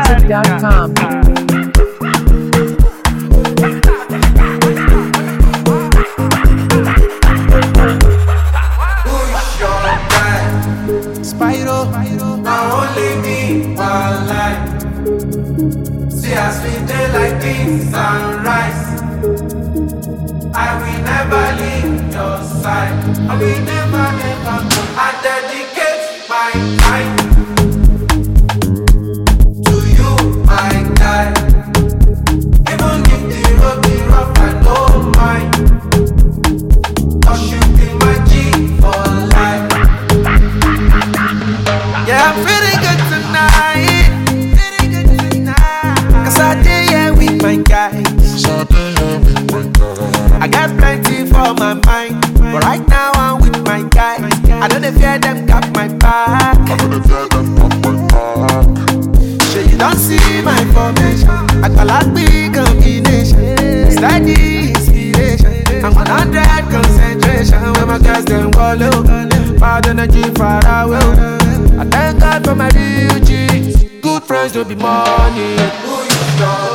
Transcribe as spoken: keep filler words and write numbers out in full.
music dot com. Spyro, now only me one life. See us we day like this sunrise. I will never leave your side. I will never ever go. I dedicate my time to you, my guy. Even if the road be rough, I don't mind. 'Cause you be my G for life. Yeah, I'm feeling good tonight. Feeling good tonight. 'Cause I did here with my guys. I got plenty for my mind, but right now I'm with my guys. I don't fear them got my back. Sure you don't see my formation. I got like big combination, steady inspiration. I'm one hundred concentration when my guys them go low. Bad energy far away. I thank God for my real G's. Good friends don't be money. Who you know?